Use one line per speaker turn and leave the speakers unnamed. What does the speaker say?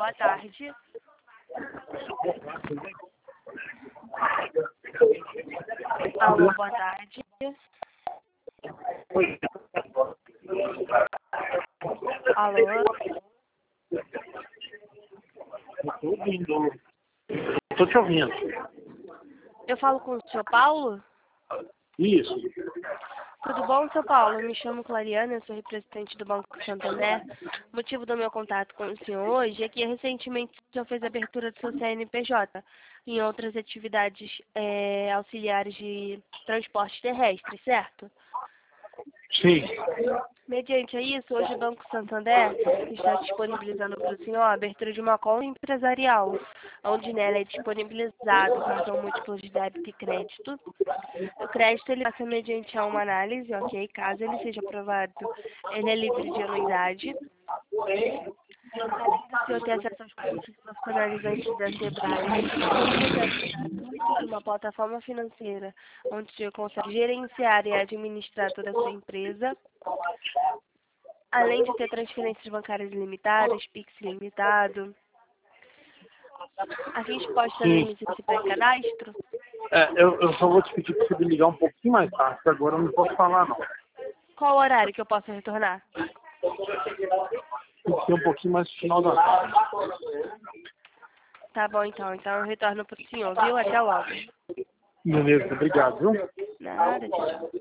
boa tarde. Alô, boa tarde. Alô?
Estou ouvindo. Estou te ouvindo.
Eu falo com o senhor Paulo?
Isso.
Tudo bom, seu Paulo? Me chamo Clariana, eu sou representante do Banco Santander. O motivo do meu contato com o senhor hoje é que recentemente o senhor fez a abertura do seu CNPJ em outras atividades auxiliares de transporte terrestre, certo?
Sim.
Mediante a isso, hoje o Banco Santander está disponibilizando para o senhor a abertura de uma conta empresarial, onde nela é disponibilizado o cartão múltiplo de débito e crédito. O crédito ele passa mediante a uma análise, ok? Caso ele seja aprovado, ele é livre de anuidade. Além do senhor ter acesso aos cursos profissionalizantes da Sebrae, gratuito de uma plataforma financeira, onde o senhor consegue gerenciar e administrar toda a sua empresa, além de ter transferências bancárias ilimitadas, Pix ilimitado. A gente pode fazer início esse pré-cadastro?
Eu só vou te pedir para você me ligar um pouquinho mais tarde, porque agora eu não posso falar, não.
Qual o horário que eu posso retornar?
Tem que ser um pouquinho mais no final da tarde.
Tá bom, então. Então eu retorno para o senhor, viu? Até logo.
Beleza, obrigado, viu?
Nada, tchau, tchau.